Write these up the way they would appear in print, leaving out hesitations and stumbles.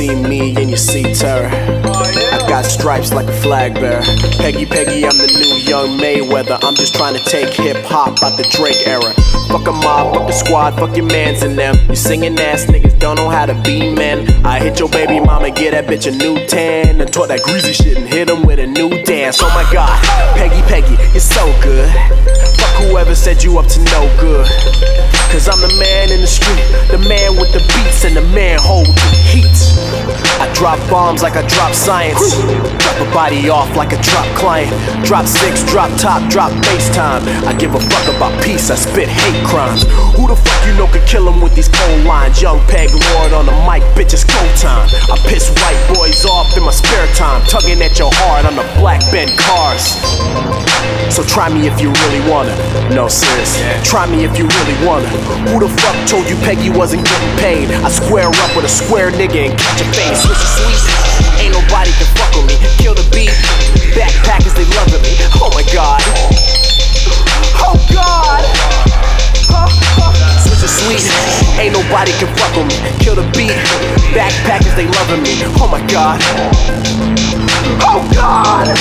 see me and you see terror. I got stripes like a flag bearer. Peggy, Peggy, I'm the new young Mayweather. I'm just trying to take hip-hop out the Drake era. Fuck a mob, fuck a squad, fuck your mans and them. You singing ass niggas don't know how to be men. I hit your baby mama, get that bitch a new tan, and taught that greasy shit and hit him with a new dance. Oh my god, Peggy, Peggy, you're so good. Fuck whoever said you up to no good. Cause I'm the man in the street, the man with the beats and the man hold the heat. I drop bombs like I drop science. Drop a body off like a drop client. Drop six, drop top, drop FaceTime. I give a fuck about peace, I spit hate crimes. Who the fuck you know could kill him with these cold lines? Young Peg Lord on the mic, bitch, it's go time. I piss white boys off in my spare time, tugging at your heart on the black bend cars. So try me if you really wanna. No, serious, try me if you really wanna. Who the fuck told you Peggy wasn't getting paid? I square up with a square nigga and catch a fade. Switch a sweet, ain't nobody can fuck with me. Kill the beat, backpackers they loving me. Oh my god, oh god. Switch a sweet, ain't nobody can fuck with me. Kill the beat, backpackers they loving me. Oh my god, oh god.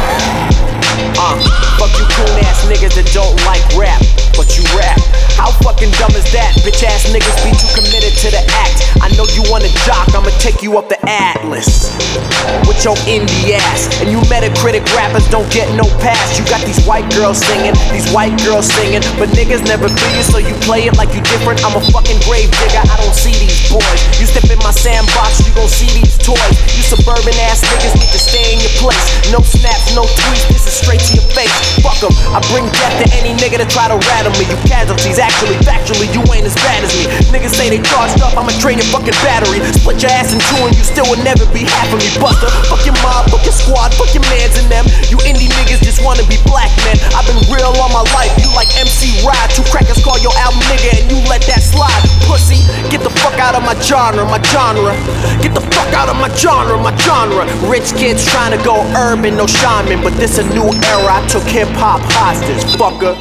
Fuck you coon ass niggas that don't like rap, but you rap. How fucking dumb is that? Bitch ass niggas be too committed to the act. I know you wanna jock, I'ma take you up the Atlas with your indie ass. And you Metacritic rappers don't get no pass. You got these white girls singing, but niggas never feel you, so you play it like you different. I'm a fucking grave digger, I don't see these boys. You step in my sandbox, you gon' see these toys. You suburban ass niggas need to stay in your place. No snaps, no tweets, this is straight to your face. Fuck 'em, I bring death to any nigga that try to rattle me. You casualties, actually, factually, you ain't as bad as me. Niggas say they charged up, I'ma drain your fucking battery. Split your ass in two and you still would never be half of me, buster. Fuck your mob, fuck your squad, fuck your mans and them. You indie niggas just wanna be black men. I've been real all my life, you like MC Ride. Two crackers call your album nigga and you let that slide. Pussy, get the fuck out of my genre, my genre. Get the fuck out of my genre, my genre. Rich kids trying to go urban, no shaman, but this a new era. I took hip hop hostage, fucker.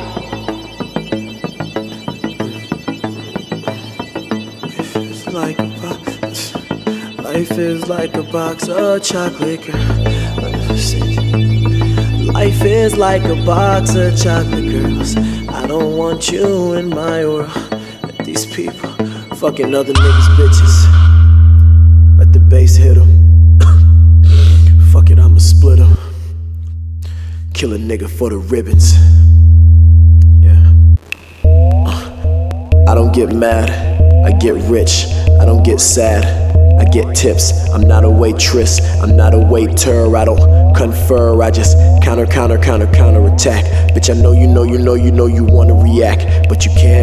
Life is like a box of chocolate, girl. Life is like a box of chocolate, girls. I don't want you in my world. Let these people fucking other niggas' bitches. Let the bass hit them. Fuck it, I'ma split them. Kill a nigga for the ribbons. Yeah. I don't get mad, I get rich. I don't get sad, I get tips. I'm not a waitress, I'm not a waiter. I don't confer, I just counter attack. Bitch, I know you wanna react, but you can't.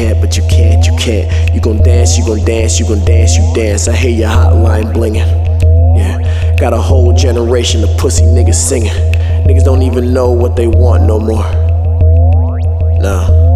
You gon' dance, you dance. I hear your hotline blingin'. Yeah, got a whole generation of pussy niggas singing. Niggas don't even know what they want no more. Nah.